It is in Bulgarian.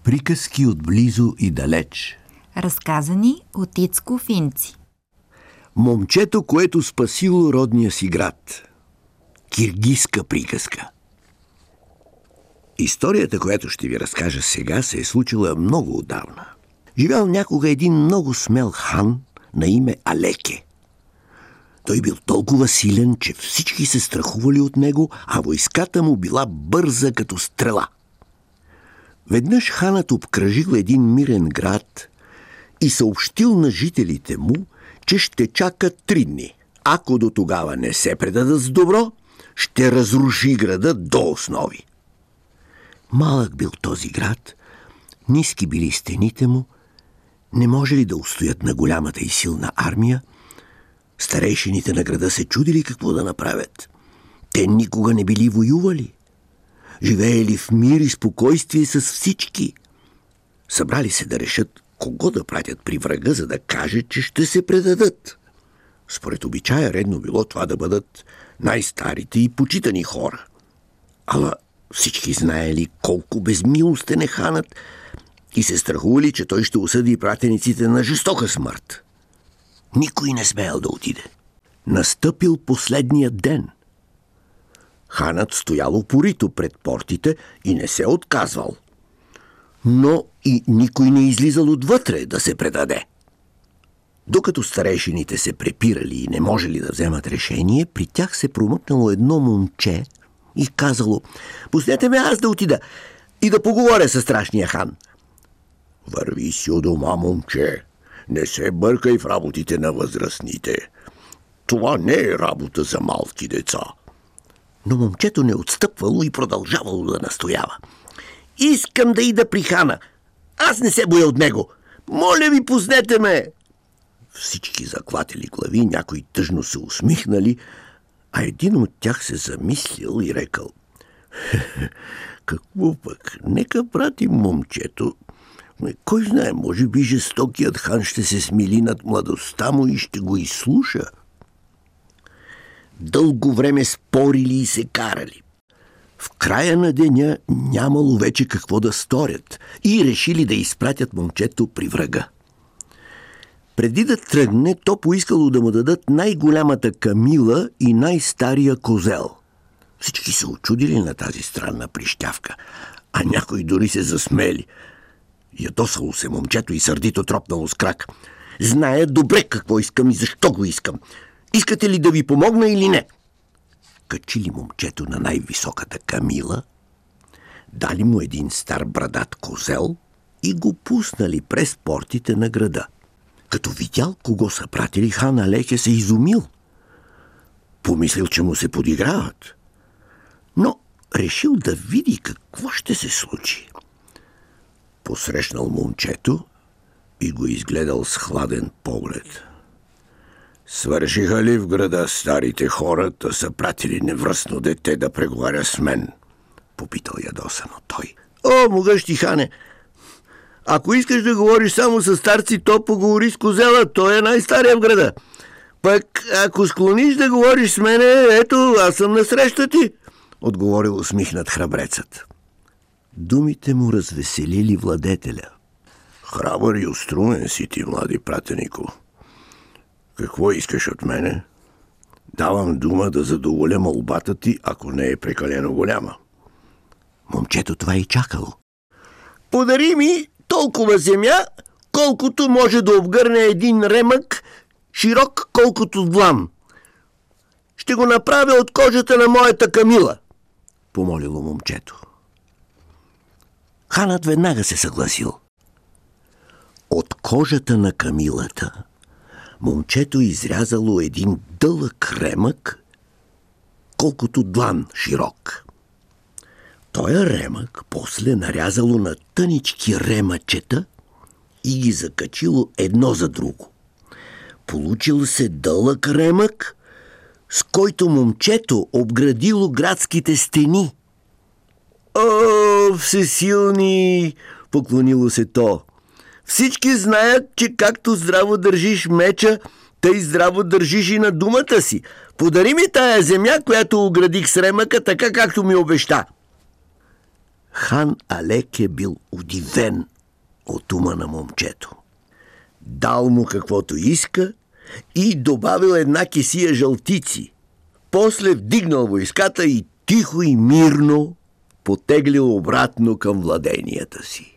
Приказки отблизо и далеч. Разказани от Ицко Финци. Момчето, което спасило родния си град. Киргизска приказка. Историята, която ще ви разкажа сега, се е случила много отдавна. Живял някога един много смел хан на име Алеке. Той бил толкова силен, че всички се страхували от него, а войската му била бърза като стрела. Веднъж ханът обкръжил един мирен град и съобщил на жителите му, че ще чака 3 дни. Ако до тогава не се предадат с добро, ще разруши града до основи. Малък бил този град, ниски били стените му, не може ли да устоят на голямата и силна армия? Старейшините на града се чудили какво да направят. Те никога не били воювали. Живеели в мир и спокойствие с всички. Събрали се да решат кого да пратят при врага, за да каже, че ще се предадат. Според обичая редно било това да бъдат най-старите и почитани хора. Ала всички знаели колко безмилостен е ханът и се страхували, че той ще осъди пратениците на жестока смърт. Никой не смеял да отиде. Настъпил последният ден. Ханът стоял упорито пред портите и не се отказвал. Но и никой не излизал отвътре да се предаде. Докато старейшините се препирали и не можели да вземат решение, при тях се промъкнало едно момче и казало: „Пуснете ме аз да отида и да поговоря със страшния хан." „Върви си у дома, момче. Не се бъркай в работите на възрастните. Това не е работа за малки деца." Но момчето не отстъпвало и продължавало да настоява: „Искам да ида при хана. Аз не се боя от него. Моля ви, пуснете ме." Всички заклатили глави, някои тъжно се усмихнали, а един от тях се замислил и рекал: „Какво пък, нека пратим момчето. Кой знае, може би жестокият хан ще се смили над младостта му и ще го изслуша." Дълго време спорили и се карали. В края на деня нямало вече какво да сторят и решили да изпратят момчето при врага. Преди да тръгне, то поискало да му дадат най-голямата камила и най-стария козел. Всички се очудили на тази странна прищявка, а някои дори се засмели. Ядосало се момчето и сърдито тропнало с крак: „Зная добре какво искам и защо го искам. Искате ли да ви помогна или не?" Качили момчето на най-високата камила, дали му един стар брадат козел и го пуснали през портите на града. Като видял кого са пратили, хан Алеке се изумил. Помислил, че му се подиграват, но решил да види какво ще се случи. Посрещнал момчето и го изгледал с хладен поглед. „Свършиха ли в града старите хора, да са пратили невръстно дете да преговаря с мен?" попитал ядосано той. „О, могъщи хане, ако искаш да говориш само с старци, то поговори с козела, той е най-стария в града. Пък ако склониш да говориш с мене, ето, аз съм насреща ти", отговорил усмихнат храбрецът. Думите му развеселили владетеля. „Храбър и острумен си ти, млади пратенико. Какво искаш от мене? Давам дума да задоволя молбата ти, ако не е прекалено голяма." Момчето това и чакало. „Подари ми толкова земя, колкото може да обгърне един ремък, широк колкото длан. Ще го направя от кожата на моята камила", помолило момчето. Ханът веднага се съгласил. От кожата на камилата момчето изрязало един дълъг ремък, колкото длан широк. Тоя ремък после нарязало на тънички ремъчета и ги закачило едно за друго. Получил се дълъг ремък, с който момчето обградило градските стени. „О, всесилни!" поклонило се то. „Всички знаят, че както здраво държиш меча, тъй здраво държиш и на думата си. Подари ми тая земя, която оградих с ремъка, така както ми обеща." Хан Алеке бил удивен от ума на момчето. Дал му каквото иска и добавил една кесия жълтици. После вдигнал войската и тихо и мирно потеглил обратно към владенията си.